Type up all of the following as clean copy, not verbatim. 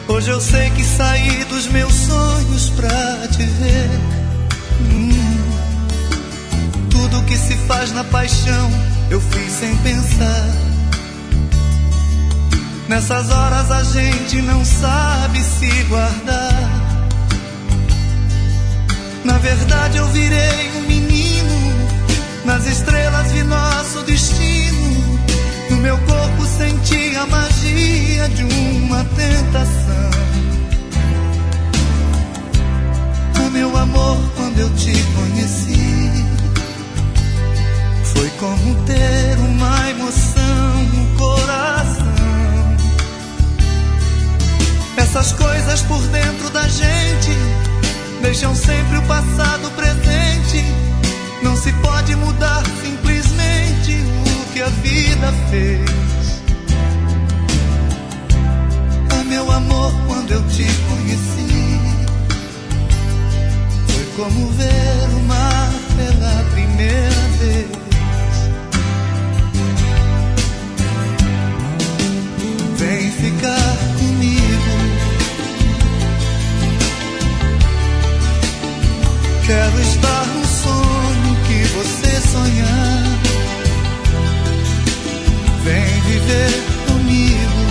Hoje eu sei que saí dos meus sonhos pra te ver. Tudo que se faz na paixão eu fiz sem pensar. Nessas horas a gente não sabe se guardar. Na verdade eu virei um menino, nas estrelas vi nosso destino. No meu corpo senti a magia de uma tentação. Ah, meu amor, quando eu te conheci, foi como ter uma emoção no coração. Essas coisas por dentro da gente deixam sempre o passado presente. Não se pode mudar simplesmente o que a vida fez. Ah, meu amor, quando eu te conheci, foi como ver o mar pela primeira vez. Vem ficar comigo, quero estar no sonho que você sonhar. Vem viver comigo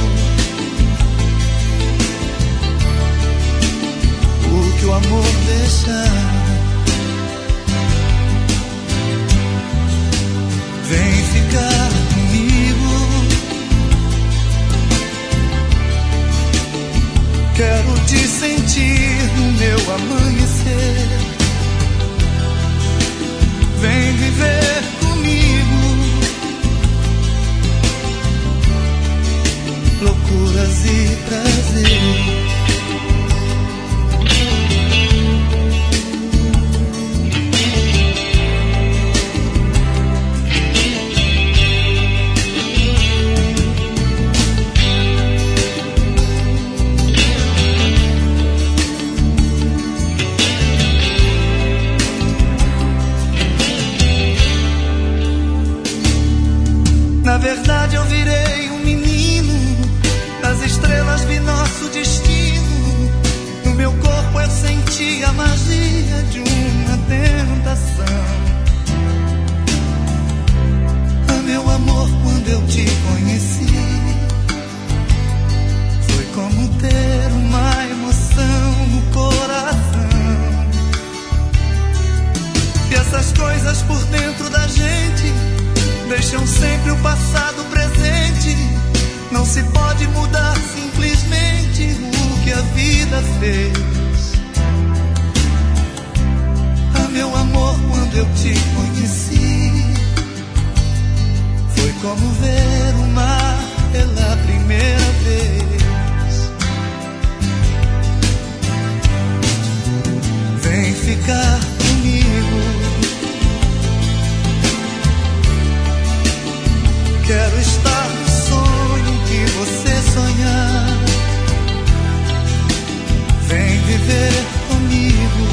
o que o amor deixar. Vem ficar comigo, quero te sentir no meu amanhecer. Vem viver comigo loucuras e prazer. Na verdade eu virei um menino, nas estrelas vi nosso destino. No meu corpo eu senti a magia de uma tentação. Ah, meu amor, quando eu te conheci, foi como ter uma emoção no coração. E essas coisas por dentro da gente deixam sempre o passado presente. Não se pode mudar simplesmente o que a vida fez. Ah, meu amor, quando eu te conheci, foi como ver o mar pela primeira vez. Vem ficar comigo, quero estar no sonho que você sonhar. Vem viver comigo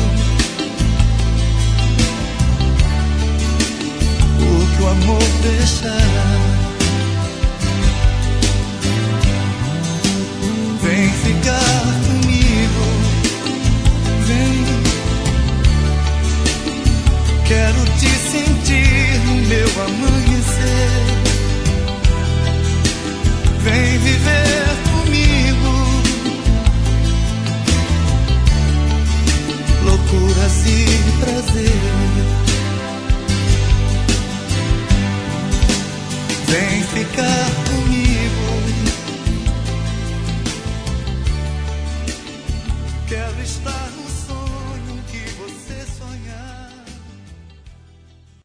o que o amor deixar. Vem ficar comigo, vem. Quero te sentir no meu amanhecer. Vem viver comigo loucuras e prazer. Vem ficar comigo, quero estar